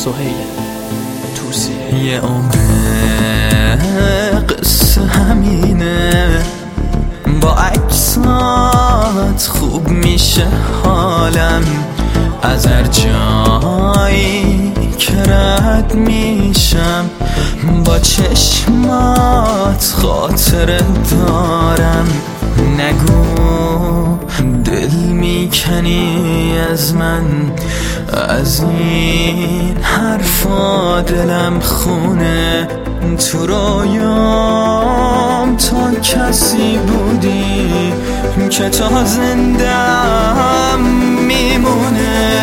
سهیل توصیه. یه عمر قصه همینه، با عکسات خوب میشه حالم، از هر جایی که رد میشم با چشمات خاطره دارم. نگو دل میکنی از من، از این حرفا دلم خونه. تو رویام تا کسی بودی که تا زندم میمونه.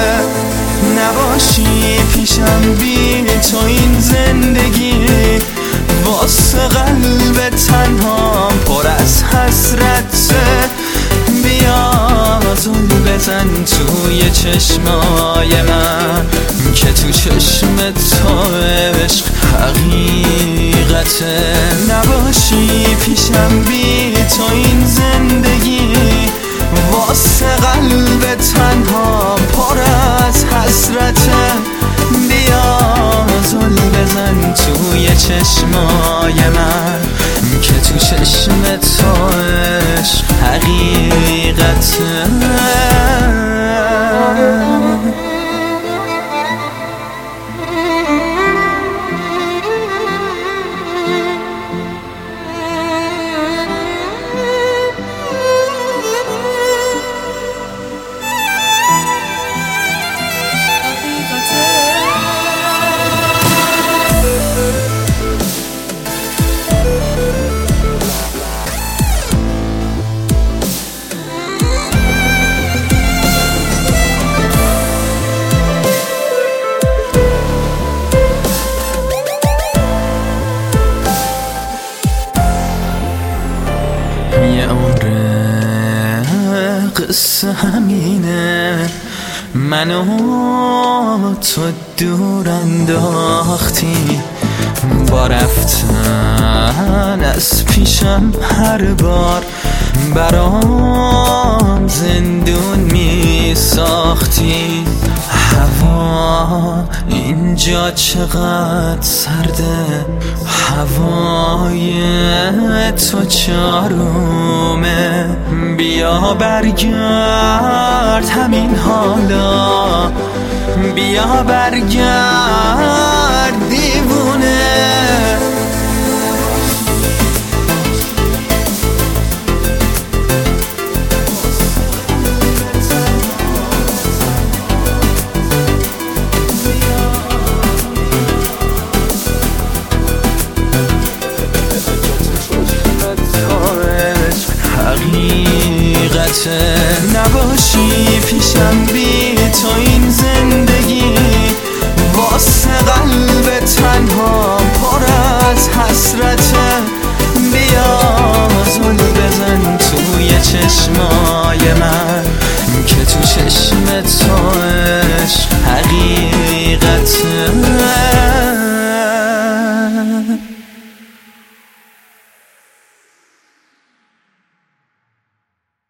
نباشی پیشم بی تو این زندگی واسه قلب تنها پر از حسرته. بیا زل بزن توی چشمای من که تو چشم تو عشق حقیقته. نباشی پیشم بی تو این زندگی واسه قلب تنها پر از حسرته. بیا زل بزن توی چشمای من که تو چشم تو عشق حقیقته. یه عمر قصه همینه، منو تو دور انداختی با رفتن از پیشم. هر بار برام زندون می ساختی. هوا اینجا چقدر سرده، هوای تو چارومه. بیا برگرد همین حالا، بیا برگرد دیوونه.